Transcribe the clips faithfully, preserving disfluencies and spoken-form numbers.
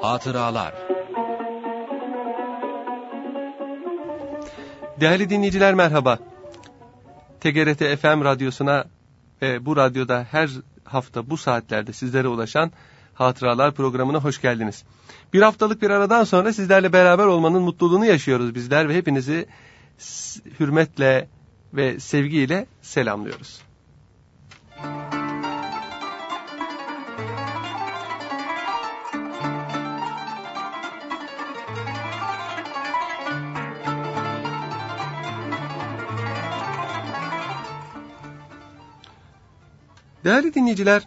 Hatıralar. Değerli dinleyiciler merhaba. T G R T F M radyosuna ve bu radyoda her hafta bu saatlerde sizlere ulaşan Hatıralar programına hoş geldiniz. Bir haftalık bir aradan sonra sizlerle beraber olmanın mutluluğunu yaşıyoruz bizler ve hepinizi hürmetle ve sevgiyle selamlıyoruz. Değerli dinleyiciler,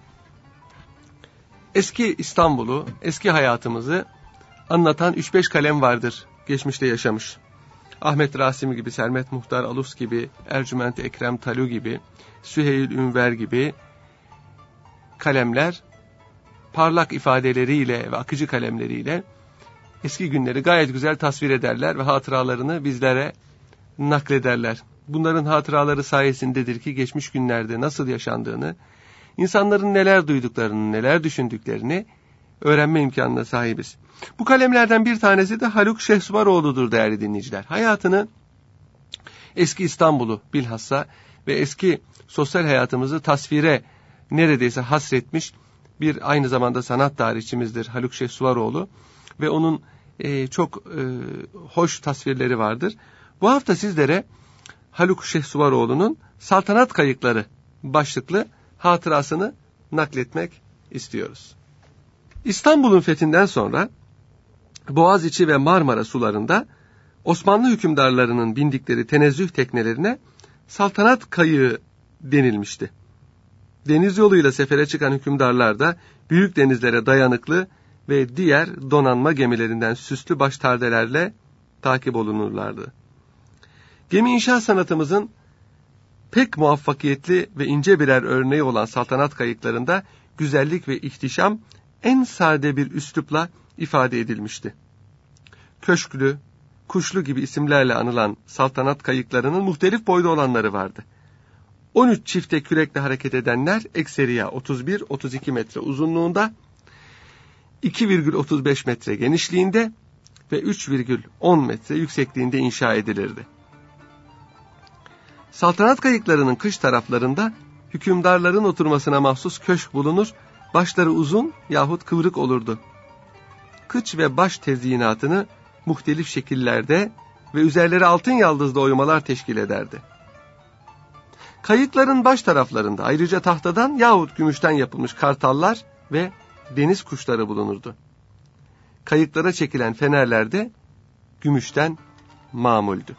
eski İstanbul'u, eski hayatımızı anlatan üç beş kalem vardır geçmişte yaşamış. Ahmet Rasimi gibi, Sermet Muhtar Alus gibi, Ercüment Ekrem Talu gibi, Süheyl Ünver gibi kalemler parlak ifadeleriyle ve akıcı kalemleriyle eski günleri gayet güzel tasvir ederler ve hatıralarını bizlere naklederler. Bunların hatıraları sayesindedir ki geçmiş günlerde nasıl yaşandığını, İnsanların neler duyduklarını, neler düşündüklerini öğrenme imkanına sahibiz. Bu kalemlerden bir tanesi de Haluk Şehsuvaroğlu'dur değerli dinleyiciler. Hayatını, eski İstanbul'u bilhassa ve eski sosyal hayatımızı tasvire neredeyse hasretmiş bir aynı zamanda sanat tarihçimizdir Haluk Şehsuvaroğlu. Ve onun e, çok e, hoş tasvirleri vardır. Bu hafta sizlere Haluk Şehsuvaroğlu'nun Saltanat Kayıkları başlıklı hatırasını nakletmek istiyoruz. İstanbul'un fethinden sonra Boğaziçi ve Marmara sularında Osmanlı hükümdarlarının bindikleri tenezzüh teknelerine saltanat kayığı denilmişti. Deniz yoluyla sefere çıkan hükümdarlar da büyük denizlere dayanıklı ve diğer donanma gemilerinden süslü baştardelerle takip olunurlardı. Gemi inşaat sanatımızın pek muvaffakiyetli ve ince birer örneği olan saltanat kayıklarında güzellik ve ihtişam en sade bir üslupla ifade edilmişti. Köşklü, Kuşlu gibi isimlerle anılan saltanat kayıklarının muhtelif boyda olanları vardı. on üç çifte kürekle hareket edenler ekseriya otuz bir otuz iki metre uzunluğunda, iki virgül otuz beş metre genişliğinde ve üç virgül on metre yüksekliğinde inşa edilirdi. Saltanat kayıklarının kış taraflarında hükümdarların oturmasına mahsus köşk bulunur, başları uzun yahut kıvrık olurdu. Kıç ve baş tezyinatını muhtelif şekillerde ve üzerleri altın yaldızlı oymalar teşkil ederdi. Kayıkların baş taraflarında ayrıca tahtadan yahut gümüşten yapılmış kartallar ve deniz kuşları bulunurdu. Kayıklara çekilen fenerler de gümüşten mamuldü.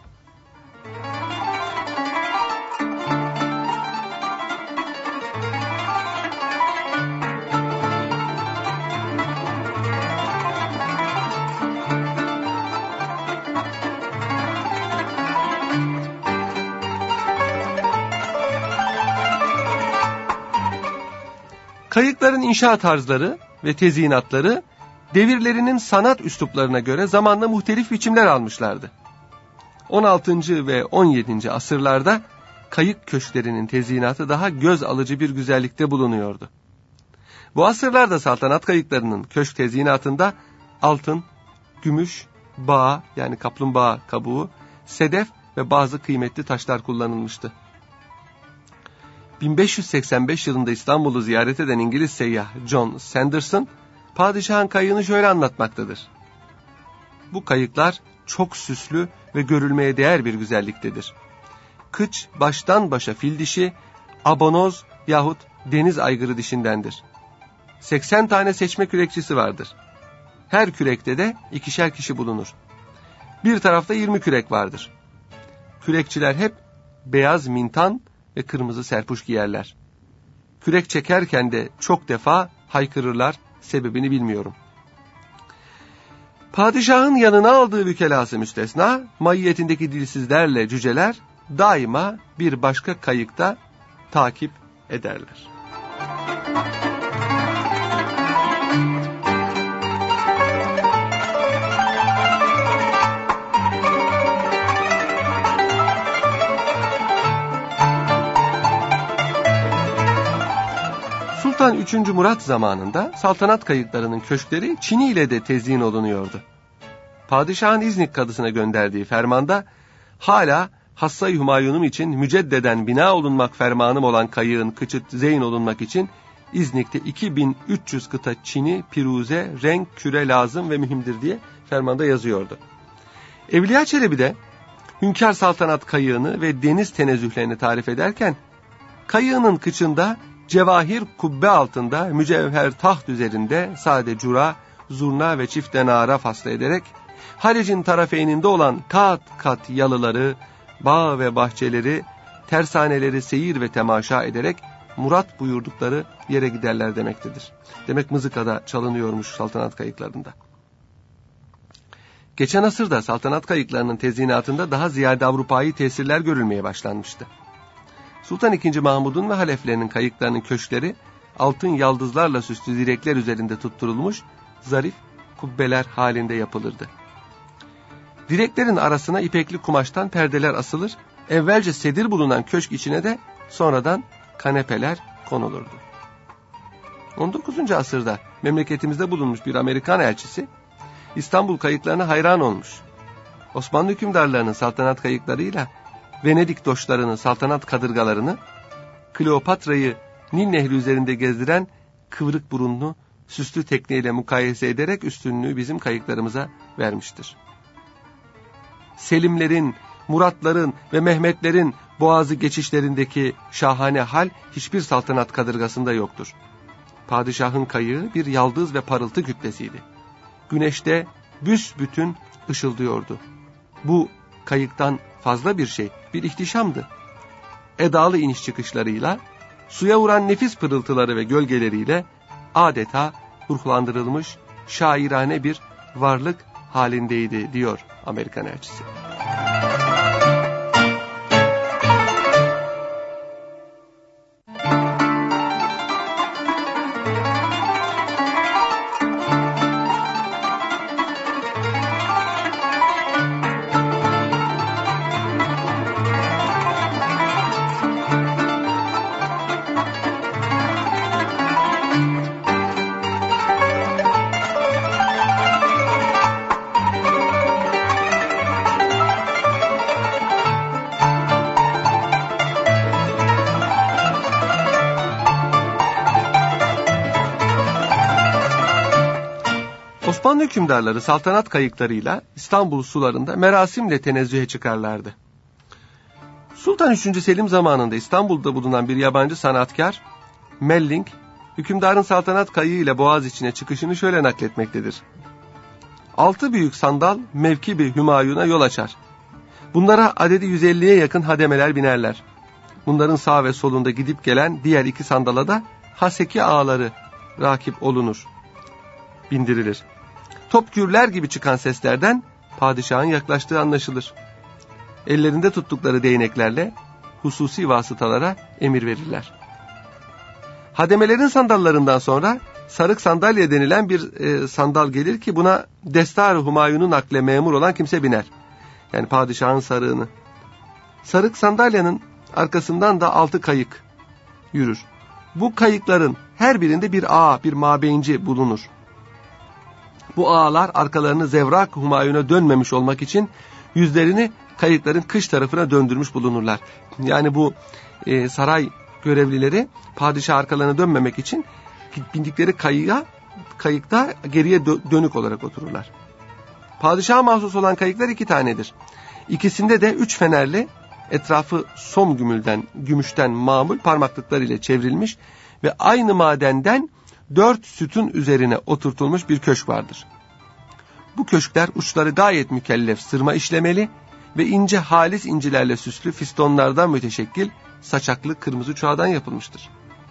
Kayıkların inşa tarzları ve tezyinatları devirlerinin sanat üsluplarına göre zamanla muhtelif biçimler almışlardı. on altıncı ve on yedinci asırlarda kayık köşklerinin tezyinatı daha göz alıcı bir güzellikte bulunuyordu. Bu asırlarda saltanat kayıklarının köşk tezyinatında altın, gümüş, bağ yani kaplumbağa kabuğu, sedef ve bazı kıymetli taşlar kullanılmıştı. bin beş yüz seksen beş yılında İstanbul'u ziyaret eden İngiliz seyyah John Sanderson, padişahın kayığını şöyle anlatmaktadır. Bu kayıklar çok süslü ve görülmeye değer bir güzelliktedir. Kıç baştan başa fil dişi, abonoz yahut deniz aygırı dişindendir. seksen tane seçme kürekçisi vardır. Her kürekte de ikişer kişi bulunur. Bir tarafta yirmi kürek vardır. Kürekçiler hep beyaz mintan ve kırmızı serpuş giyerler. Kürek çekerken de çok defa haykırırlar, sebebini bilmiyorum. Padişahın yanına aldığı vükelası müstesna, mahiyetindeki dilsizlerle cüceler daima bir başka kayıkta takip ederler. Sultan üçüncü Murat zamanında saltanat kayıklarının köşkleri çini ile de tezyin olunuyordu. Padişahın İznik kadısına gönderdiği fermanda hala Hassa-i Hümayunum için müceddeden bina olunmak fermanım olan kayığın kıçıt zeyn olunmak için İznik'te iki bin üç yüz kıta çini, piruze, renk, küre lazım ve mühimdir diye fermanda yazıyordu. Evliya Çelebi de hünkâr saltanat kayığını ve deniz tenezzühlerini tarif ederken kayığının kıçında cevahir kubbe altında mücevher taht üzerinde sade cura, zurna ve çift denara faslı ederek Halic'in tarafeyninde olan kat kat yalıları, bağ ve bahçeleri, tersaneleri seyir ve temaşa ederek murat buyurdukları yere giderler demektedir. Demek mızıkada çalınıyormuş saltanat kayıklarında. Geçen asırda saltanat kayıklarının tezyinatında daha ziyade Avrupa'yı tesirler görülmeye başlanmıştı. Sultan ikinci. Mahmud'un ve haleflerinin kayıklarının köşkleri altın yaldızlarla süslü direkler üzerinde tutturulmuş zarif kubbeler halinde yapılırdı. Direklerin arasına ipekli kumaştan perdeler asılır, evvelce sedir bulunan köşk içine de sonradan kanepeler konulurdu. on dokuzuncu asırda memleketimizde bulunmuş bir Amerikan elçisi İstanbul kayıklarına hayran olmuş. Osmanlı hükümdarlarının saltanat kayıklarıyla Venedik doşlarının saltanat kadırgalarını, Kleopatra'yı Nil Nehri üzerinde gezdiren kıvrık burunlu süslü tekneyle mukayese ederek üstünlüğü bizim kayıklarımıza vermiştir. Selimlerin, Muratların ve Mehmetlerin boğazı geçişlerindeki şahane hal hiçbir saltanat kadırgasında yoktur. Padişahın kayığı bir yaldız ve parıltı kütlesiydi. Güneşte büsbütün ışıldıyordu. Bu kayıktan fazla bir şey, bir ihtişamdı. Edalı iniş çıkışlarıyla, suya vuran nefis pırıltıları ve gölgeleriyle adeta ruhlandırılmış şairane bir varlık halindeydi diyor Amerikan elçisi. Osmanlı hükümdarları saltanat kayıklarıyla İstanbul sularında merasimle tenezzühe çıkarlardı. Sultan üçüncü. Selim zamanında İstanbul'da bulunan bir yabancı sanatkar, Melling, hükümdarın saltanat kayığı ile boğaz içine çıkışını şöyle nakletmektedir. Altı büyük sandal mevkibi Hümayun'a yol açar. Bunlara adedi yüz elliye yakın hademeler binerler. Bunların sağ ve solunda gidip gelen diğer iki sandala da haseki ağaları rakip olunur, bindirilir. Top gürler gibi çıkan seslerden padişahın yaklaştığı anlaşılır. Ellerinde tuttukları değneklerle hususi vasıtalara emir verirler. Hademelerin sandallarından sonra sarık sandalye denilen bir e, sandal gelir ki buna Destar-ı Humayun'un nakle memur olan kimse biner. Yani padişahın sarığını. Sarık sandalyenin arkasından da altı kayık yürür. Bu kayıkların her birinde bir ağa, bir mabeyinci bulunur. Bu ağalar arkalarını Zevrak Humayun'a dönmemiş olmak için yüzlerini kayıkların kış tarafına döndürmüş bulunurlar. Yani bu e, saray görevlileri padişah arkalarına dönmemek için bindikleri kayığa, kayıkta geriye dö- dönük olarak otururlar. Padişaha mahsus olan kayıklar iki tanedir. İkisinde de üç fenerli, etrafı som gümülden, gümüşten mamul parmaklıklar ile çevrilmiş ve aynı madenden dört sütun üzerine oturtulmuş bir köşk vardır. Bu köşkler uçları gayet mükellef sırma işlemeli ve ince halis incilerle süslü fistonlardan müteşekkil saçaklı kırmızı çuhadan yapılmıştır.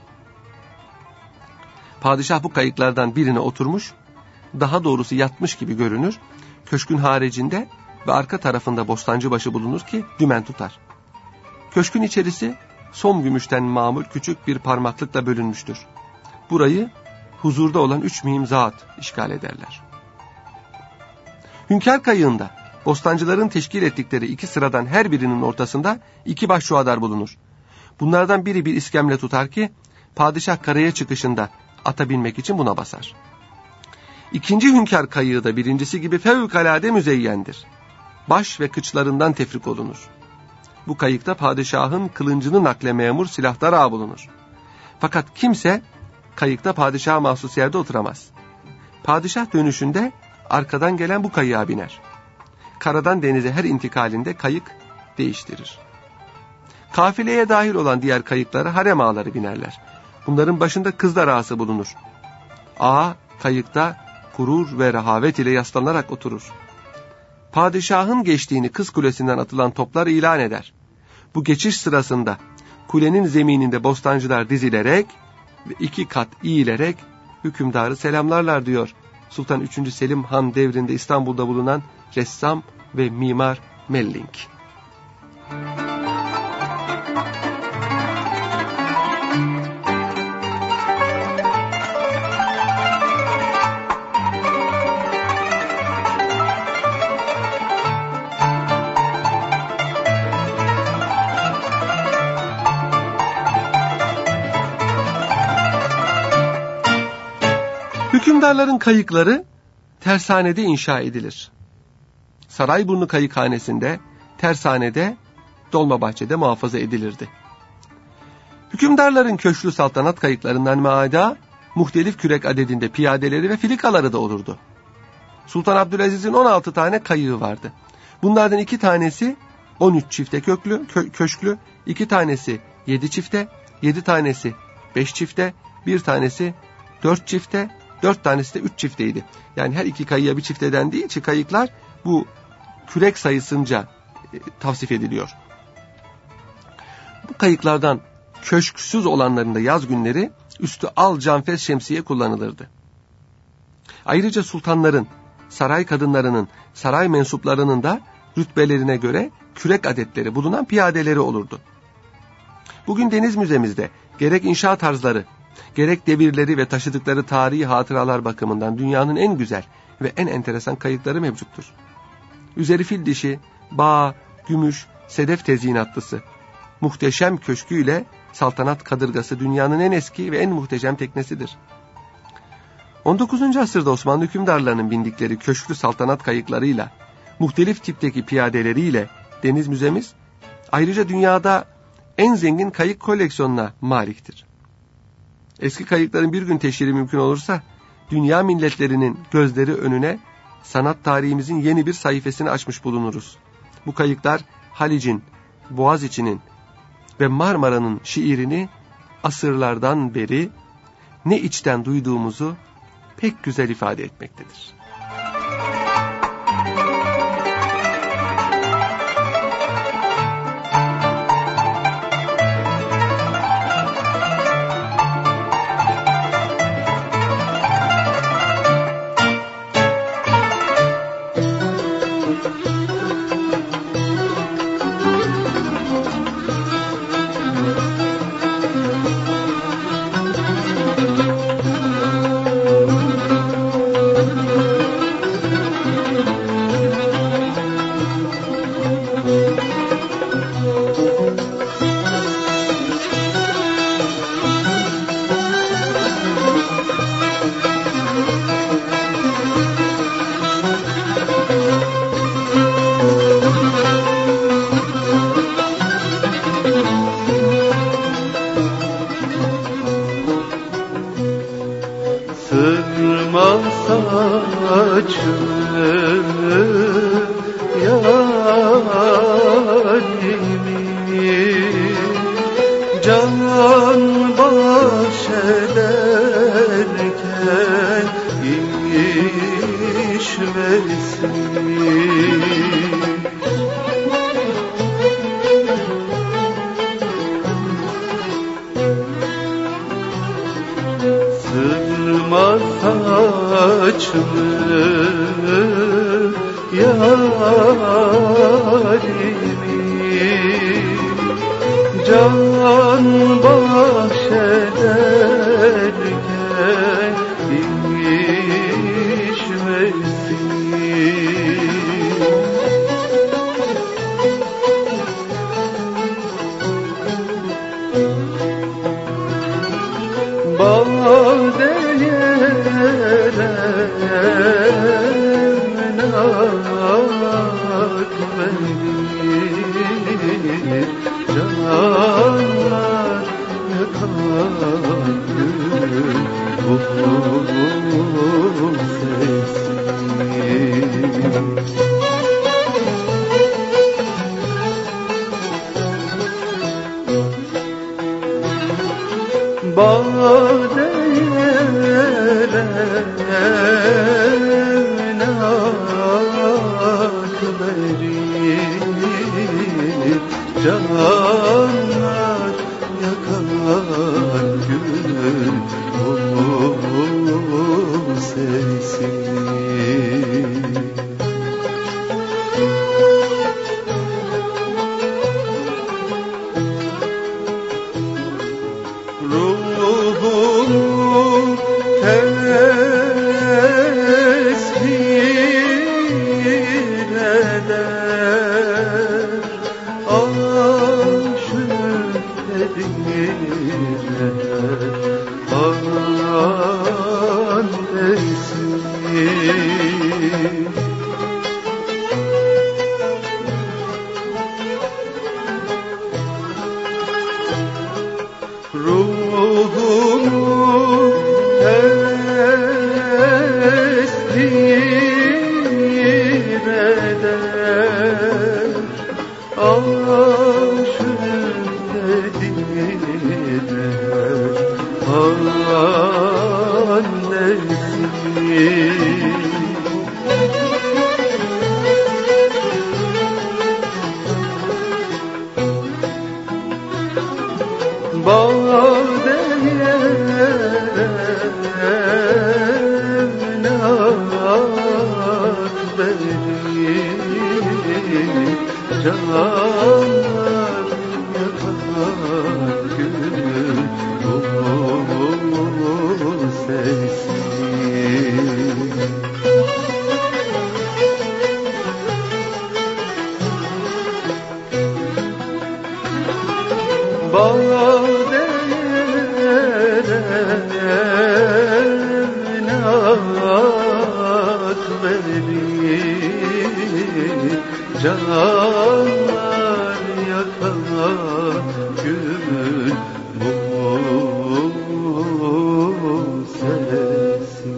Padişah bu kayıklardan birine oturmuş, daha doğrusu yatmış gibi görünür, köşkün haricinde ve arka tarafında bostancıbaşı bulunur ki dümen tutar. Köşkün içerisi som gümüşten mamul küçük bir parmaklıkla bölünmüştür. Burayı huzurda olan üç mühim zat işgal ederler. Hünkâr kayığında bostancıların teşkil ettikleri iki sıradan her birinin ortasında iki baş çuhadar bulunur. Bunlardan biri bir iskemle tutar ki padişah karaya çıkışında ata binmek için buna basar. İkinci hünkâr kayığı da birincisi gibi fevkalade müzeyyendir. Baş ve kıçlarından tefrik olunur. Bu kayıkta padişahın kılıncını nakle memur silahlar ağı bulunur. Fakat kimse kayıkta padişaha mahsus yerde oturamaz. Padişah dönüşünde arkadan gelen bu kayığa biner. Karadan denize her intikalinde kayık değiştirir. Kafileye dahil olan diğer kayıklara harem ağaları binerler. Bunların başında kızlar ağası bulunur. Ağa kayıkta gurur ve rehavet ile yaslanarak oturur. Padişahın geçtiğini kız kulesinden atılan toplar ilan eder. Bu geçiş sırasında kulenin zemininde bostancılar dizilerek ve iki kat eğilerek hükümdarı selamlarlar diyor Sultan üçüncü. Selim Han devrinde İstanbul'da bulunan ressam ve mimar Melling. Hükümdarların kayıkları tersanede inşa edilir. Sarayburnu Kayıkhanesi'nde, tersanede, Dolmabahçe'de muhafaza edilirdi. Hükümdarların köşklü saltanat kayıklarından maada, muhtelif kürek adedinde piyadeleri ve filikaları da olurdu. Sultan Abdülaziz'in on altı tane kayığı vardı. Bunlardan iki tanesi on üç çifte köklü, kö, köşklü, iki tanesi yedi çifte, yedi tanesi beş çifte, bir tanesi dört çifte, dört tanesi de üç çifteydi. Yani her iki kayıya bir çifte dendiği için kayıklar bu kürek sayısınca e, tavsif ediliyor. Bu kayıklardan köşksüz olanlarında yaz günleri üstü al canfez şemsiye kullanılırdı. Ayrıca sultanların, saray kadınlarının, saray mensuplarının da rütbelerine göre kürek adetleri bulunan piyadeleri olurdu. Bugün Deniz Müzemizde gerek inşa tarzları, gerek devirleri ve taşıdıkları tarihi hatıralar bakımından dünyanın en güzel ve en enteresan kayıkları mevcuttur. Üzeri fil dişi, bağ, gümüş, sedef tezyinatlısı, muhteşem köşküyle saltanat kadırgası dünyanın en eski ve en muhteşem teknesidir. on dokuzuncu asırda Osmanlı hükümdarlarının bindikleri köşklü saltanat kayıklarıyla, muhtelif tipteki piyadeleriyle Deniz Müzemiz, ayrıca dünyada en zengin kayık koleksiyonuna maliktir. Eski kayıkların bir gün teşhiri mümkün olursa, dünya milletlerinin gözleri önüne sanat tarihimizin yeni bir sayfasını açmış bulunuruz. Bu kayıklar Halic'in, Boğaziçi'nin ve Marmara'nın şiirini asırlardan beri ne içten duyduğumuzu pek güzel ifade etmektedir. canlar yakar gül bu sesi. Badeler nakberi canlar yakar gül bu sesi. Ruhumu tesbih eder, aşık edilir, aman desin. Ruhumu tesbih eder, aşık edilir, aman desin. Badeler nakberi canlar yakar gül bu sesi. Badeler nakberi canlar yakar gül bu sesi.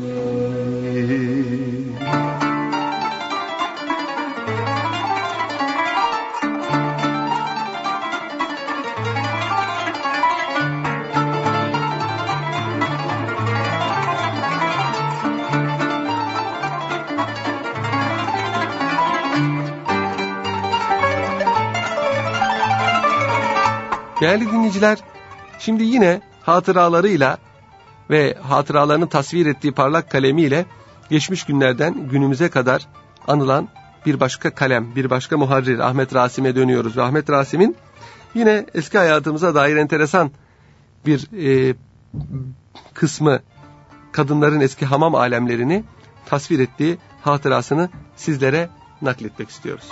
Değerli dinleyiciler, şimdi yine hatıralarıyla ve hatıralarını tasvir ettiği parlak kalemiyle geçmiş günlerden günümüze kadar anılan bir başka kalem, bir başka muharrir Ahmet Rasim'e dönüyoruz. Ve Ahmet Rasim'in yine eski hayatımıza dair enteresan bir e, kısmı, kadınların eski hamam alemlerini tasvir ettiği hatırasını sizlere nakletmek istiyoruz.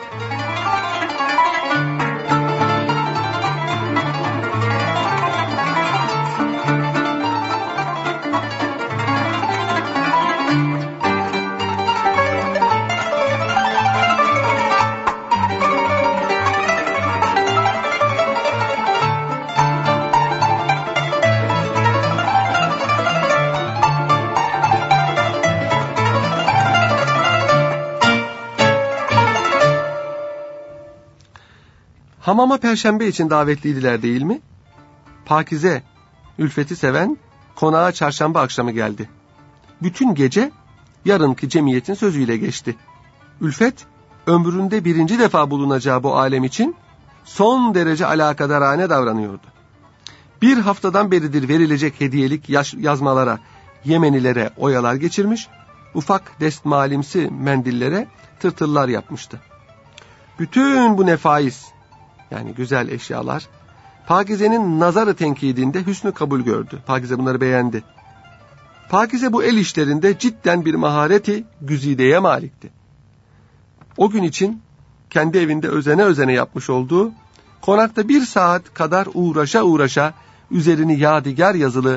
Hamama perşembe için davetliydiler değil mi? Pakize, Ülfet'i seven konağa çarşamba akşamı geldi. Bütün gece yarınki cemiyetin sözüyle geçti. Ülfet, ömründe birinci defa bulunacağı bu alem için son derece alakadarane davranıyordu. Bir haftadan beridir verilecek hediyelik yaş- yazmalara, Yemenilere oyalar geçirmiş, ufak destmalimsi mendillere tırtıllar yapmıştı. Bütün bu nefais, yani güzel eşyalar, Pakize'nin nazarı tenkidinde hüsnü kabul gördü. Pakize bunları beğendi. Pakize bu el işlerinde cidden bir mahareti güzideye malikti. O gün için kendi evinde özene özene yapmış olduğu, konakta bir saat kadar uğraşa uğraşa üzerini yadigar yazılı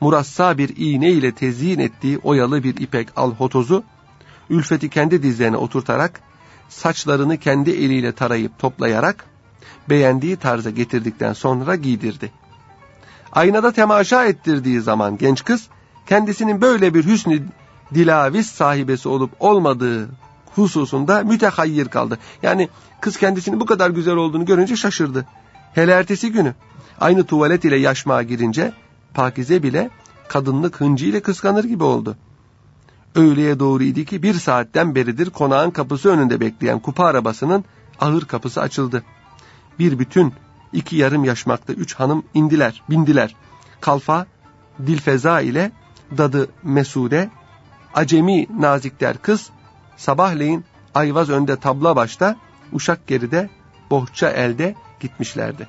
murassa bir iğne ile tezyin ettiği oyalı bir ipek alhotozu, Ülfet'i kendi dizlerine oturtarak, saçlarını kendi eliyle tarayıp toplayarak, beğendiği tarza getirdikten sonra giydirdi. Aynada temaşa ettirdiği zaman genç kız, kendisinin böyle bir hüsnü dilavis sahibesi olup olmadığı hususunda mütehayyir kaldı. Yani kız kendisinin bu kadar güzel olduğunu görünce şaşırdı. Hele ertesi günü, aynı tuvalet ile yaşmağa girince, Pakize bile kadınlık hıncı ile kıskanır gibi oldu. Öğleye doğru idi ki bir saatten beridir konağın kapısı önünde bekleyen kupa arabasının ağır kapısı açıldı. Bir bütün iki yarım yaşmakta üç hanım indiler, bindiler. Kalfa, Dilfeza ile dadı Mesude, acemi nazikler kız, sabahleyin ayvaz önde tabla başta, uşak geride, bohça elde gitmişlerdi.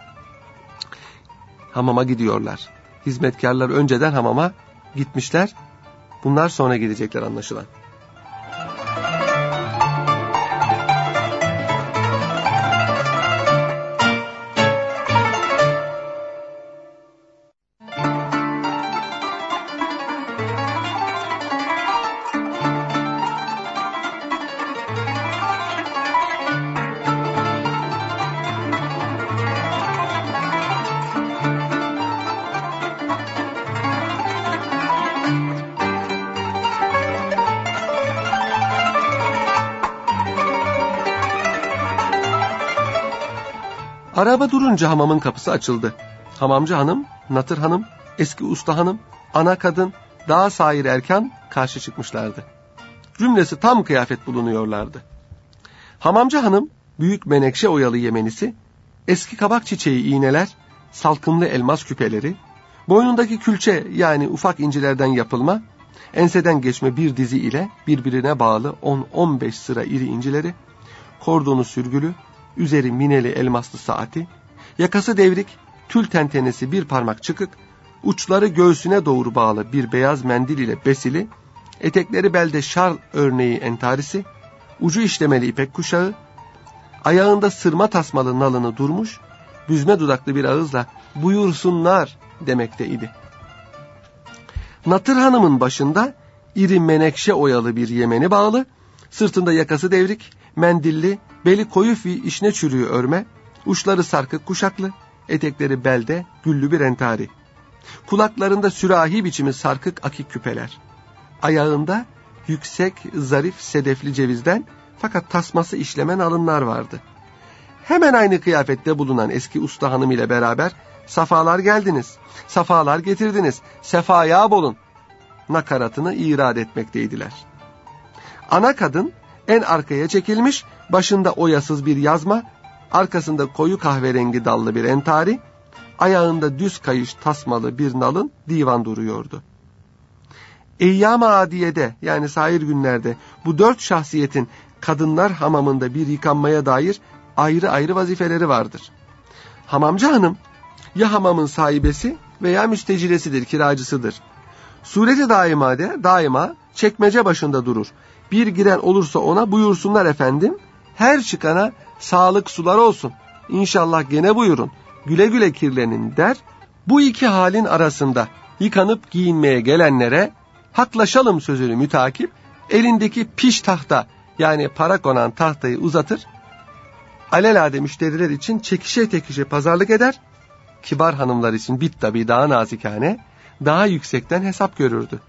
Hamama gidiyorlar. Hizmetkarlar önceden hamama gitmişler. Bunlar sonra gidecekler anlaşılan. Araba durunca hamamın kapısı açıldı. Hamamcı hanım, Natır hanım, eski usta hanım, ana kadın, daha sair erkan karşı çıkmışlardı. Cümlesi tam kıyafet bulunuyorlardı. Hamamcı hanım, büyük menekşe oyalı yemenisi, eski kabak çiçeği iğneler, salkımlı elmas küpeleri, boynundaki külçe yani ufak incilerden yapılma, enseden geçme bir dizi ile birbirine bağlı on on beş sıra iri incileri, kordonu sürgülü, üzeri mineli elmaslı saati, yakası devrik, tül tentenesi bir parmak çıkık, uçları göğsüne doğru bağlı bir beyaz mendil ile besili, etekleri belde şarl örneği entarisi, ucu işlemeli ipek kuşağı, ayağında sırma tasmalı nalını durmuş, büzme dudaklı bir ağızla buyursunlar demekteydi. Natır hanımın başında iri menekşe oyalı bir yemeni bağlı, sırtında yakası devrik, mendilli, beli koyu fi işne çürüğü örme, uçları sarkık kuşaklı, etekleri belde güllü bir entari. Kulaklarında sürahi biçimi sarkık akik küpeler. Ayağında yüksek, zarif, sedefli cevizden fakat tasması işlemen alınlar vardı. Hemen aynı kıyafette bulunan eski usta hanım ile beraber safalar geldiniz, safalar getirdiniz, sefaya bolun nakaratını irad etmekteydiler. Ana kadın en arkaya çekilmiş, başında oyasız bir yazma, arkasında koyu kahverengi dallı bir entari, ayağında düz kayış tasmalı bir nalın divan duruyordu. Eyyam-ı adiyede yani sair günlerde bu dört şahsiyetin kadınlar hamamında bir yıkanmaya dair ayrı ayrı vazifeleri vardır. Hamamcı hanım ya hamamın sahibesi veya müsteciresidir, kiracısıdır. Sureti daimade daima çekmece başında durur. Bir giren olursa ona buyursunlar efendim, her çıkana sağlık sular olsun, İnşallah gene buyurun, güle güle kirlenin der. Bu iki halin arasında yıkanıp giyinmeye gelenlere haklaşalım sözünü mütakip, elindeki piş tahta yani para konan tahtayı uzatır, alelade müşteriler için çekişe tekişe pazarlık eder, kibar hanımlar için bit tabi daha nazikane, daha yüksekten hesap görürdü.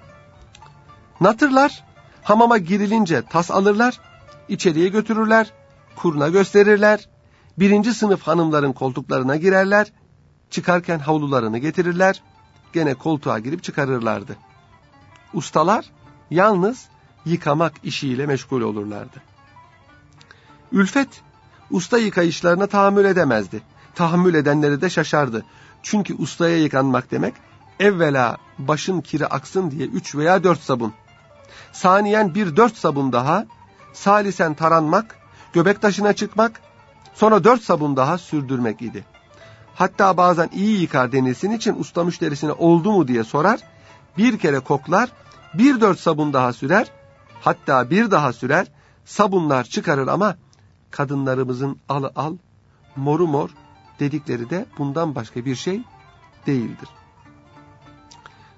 Natırlar hamama girilince tas alırlar, içeriye götürürler, kurna gösterirler, birinci sınıf hanımların koltuklarına girerler, çıkarken havlularını getirirler, gene koltuğa girip çıkarırlardı. Ustalar yalnız yıkamak işiyle meşgul olurlardı. Ülfet, usta yıkayışlarına tahammül edemezdi. Tahammül edenleri de şaşardı. Çünkü ustaya yıkanmak demek, evvela başın kiri aksın diye üç veya dört sabun, saniyen bir dört sabun daha, salisen taranmak, göbek taşına çıkmak, sonra dört sabun daha sürdürmek idi. Hatta bazen iyi yıkar denilsin için usta müşterisine oldu mu diye sorar, bir kere koklar, bir dört sabun daha sürer, hatta bir daha sürer, sabunlar çıkarır ama kadınlarımızın alı al, moru mor dedikleri de bundan başka bir şey değildir.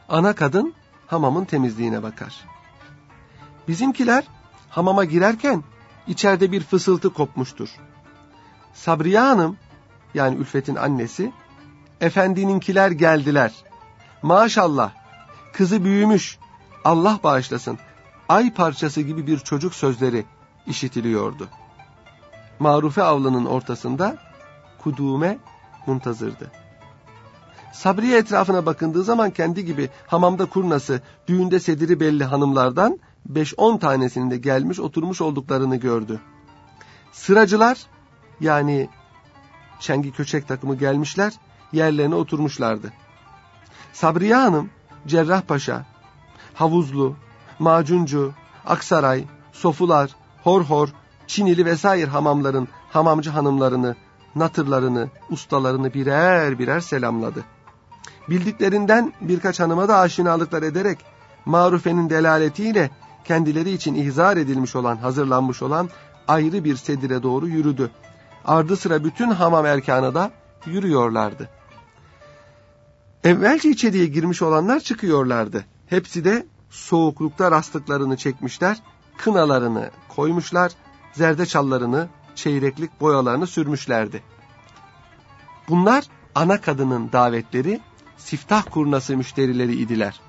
Ana kadın hamamın temizliğine bakar. Bizimkiler hamama girerken içeride bir fısıltı kopmuştur. Sabriye Hanım, yani Ülfet'in annesi, efendininkiler geldiler. Maşallah, kızı büyümüş, Allah bağışlasın, ay parçası gibi bir çocuk sözleri işitiliyordu. Marufe avlunun ortasında kudume muntazırdı. Sabriye etrafına bakındığı zaman kendi gibi hamamda kurnası, düğünde sediri belli hanımlardan beş on tanesinin de gelmiş oturmuş olduklarını gördü. Sıracılar, yani çengi köçek takımı gelmişler, yerlerine oturmuşlardı. Sabriye Hanım, Cerrahpaşa, Havuzlu, Macuncu, Aksaray, Sofular, Horhor, Çinili vesaire hamamların hamamcı hanımlarını, natırlarını, ustalarını birer birer selamladı. Bildiklerinden birkaç hanıma da aşinalıklar ederek Marufe'nin delaletiyle kendileri için ihzar edilmiş olan, hazırlanmış olan ayrı bir sedire doğru yürüdü. Ardı sıra bütün hamam erkanı da yürüyorlardı. Evvelce içeriye girmiş olanlar çıkıyorlardı. Hepsi de soğuklukta rastlıklarını çekmişler, kınalarını koymuşlar, zerdeçallarını, çeyreklik boyalarını sürmüşlerdi. Bunlar ana kadının davetleri, siftah kurnası müşterileri idiler.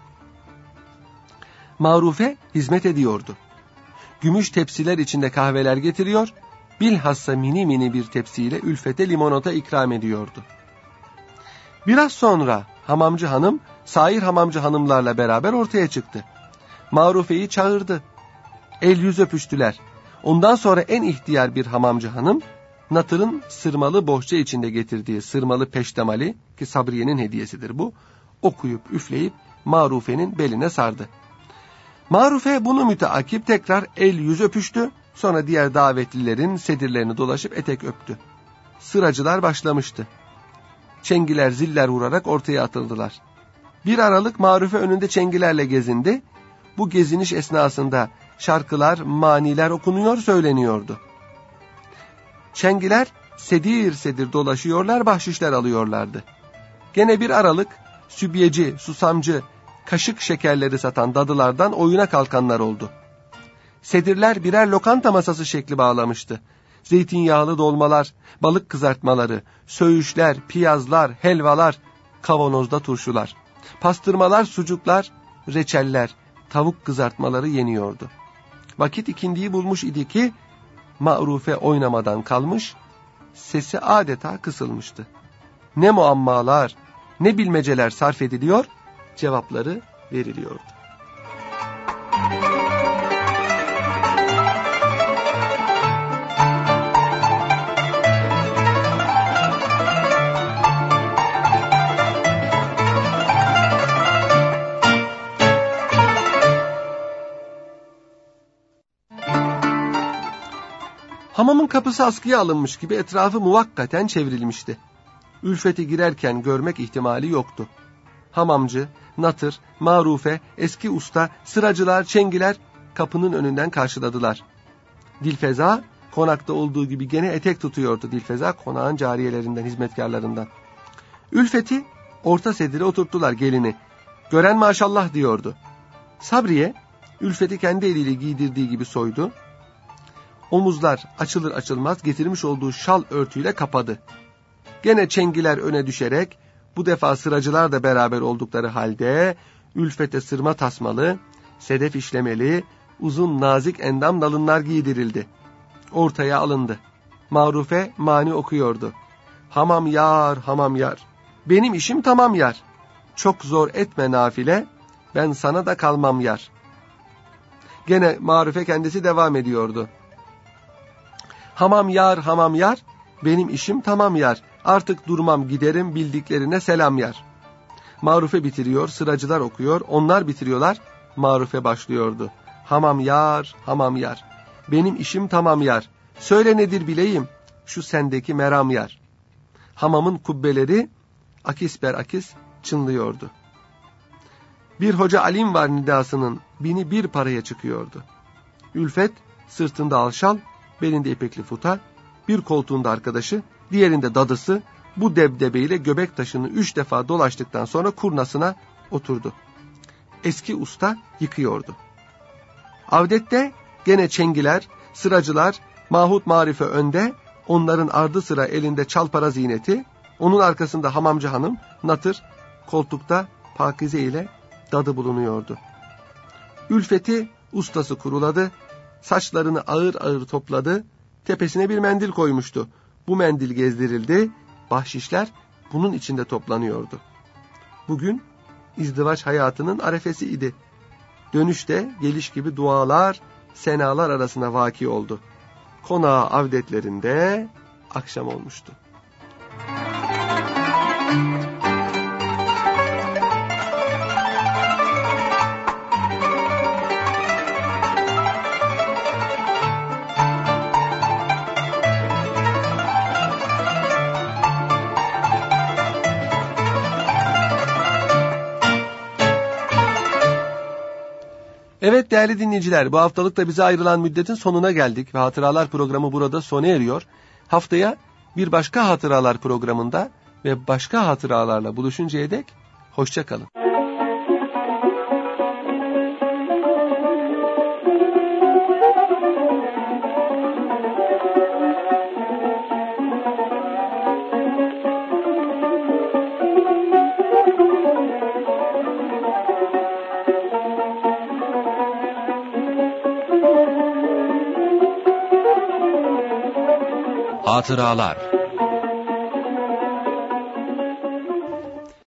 Marufe hizmet ediyordu. Gümüş tepsiler içinde kahveler getiriyor, bilhassa mini mini bir tepsiyle Ülfet'e limonata ikram ediyordu. Biraz sonra hamamcı hanım, sair hamamcı hanımlarla beraber ortaya çıktı. Marufe'yi çağırdı. El yüz öpüştüler. Ondan sonra en ihtiyar bir hamamcı hanım, natırın sırmalı bohça içinde getirdiği sırmalı peştemali, ki Sabriye'nin hediyesidir bu, okuyup üfleyip Marufe'nin beline sardı. Marufe bunu müteakip tekrar el yüz öpüştü, sonra diğer davetlilerin sedirlerini dolaşıp etek öptü. Sıracılar başlamıştı. Çengiler ziller vurarak ortaya atıldılar. Bir aralık Marufe önünde çengilerle gezindi. Bu geziniş esnasında şarkılar, maniler okunuyor, söyleniyordu. Çengiler sedir sedir dolaşıyorlar, bahşişler alıyorlardı. Gene bir aralık sübyeci, susamcı, kaşık şekerleri satan dadılardan oyuna kalkanlar oldu. Sedirler birer lokanta masası şekli bağlamıştı. Zeytinyağlı dolmalar, balık kızartmaları, söğüşler, piyazlar, helvalar, kavanozda turşular, pastırmalar, sucuklar, reçeller, tavuk kızartmaları yeniyordu. Vakit ikindiyi bulmuş idi ki Marufe oynamadan kalmış, sesi adeta kısılmıştı. Ne muammalar, ne bilmeceler sarf ediliyor, cevapları veriliyordu. Hamamın kapısı askıya alınmış gibi etrafı muvakkaten çevrilmişti. Ülfet'i girerken görmek ihtimali yoktu. Hamamcı, natır, Marufe, eski usta, sıracılar, çengiler kapının önünden karşıladılar. Dilfeza, konakta olduğu gibi gene etek tutuyordu Dilfeza, konağın cariyelerinden, hizmetkarlarından. Ülfet'i orta sedire oturttular gelini. Gören maşallah diyordu. Sabriye, Ülfet'i kendi eliyle giydirdiği gibi soydu. Omuzlar açılır açılmaz getirmiş olduğu şal örtüyle kapadı. Gene çengiler öne düşerek, bu defa sıracılar da beraber oldukları halde Ülfet'e sırma tasmalı, sedef işlemeli, uzun nazik endam nalınlar giydirildi. Ortaya alındı. Marufe mani okuyordu. Hamam yar, hamam yar. Benim işim tamam yar. Çok zor etme nafile, ben sana da kalmam yar. Gene Marufe kendisi devam ediyordu. Hamam yar, hamam yar, benim işim tamam yar. Artık durmam giderim bildiklerine selam yar. Marufe bitiriyor, sıracılar okuyor, onlar bitiriyorlar, Marufe başlıyordu. Hamam yar, hamam yar, benim işim tamam yar. Söyle nedir bileyim, şu sendeki meram yar. Hamamın kubbeleri akis ber akis çınlıyordu. Bir hoca alim var nidasının bini bir paraya çıkıyordu. Ülfet sırtında alşal, belinde ipekli futa, bir koltuğunda arkadaşı, diğerinde dadısı, bu debdebeyle göbek taşını üç defa dolaştıktan sonra kurnasına oturdu. eski usta yıkıyordu. Avdette gene çengiler, sıracılar, Mahut Marife önde, onların ardı sıra elinde çalpara ziyneti, onun arkasında hamamcı hanım, Natır, koltukta Pakize ile dadı bulunuyordu. Ülfeti ustası kuruladı, saçlarını ağır ağır topladı, tepesine bir mendil koymuştu. Bu mendil gezdirildi, bahşişler bunun içinde toplanıyordu. Bugün izdivaç hayatının arefesi idi. Dönüşte geliş gibi dualar, senalar arasına vaki oldu. Konağı avdetlerinde akşam olmuştu. Evet değerli dinleyiciler, bu haftalık da bize ayrılan müddetin sonuna geldik ve Hatıralar programı burada sona eriyor. Haftaya bir başka Hatıralar programında ve başka hatıralarla buluşuncaya dek hoşça kalın. Hatıralar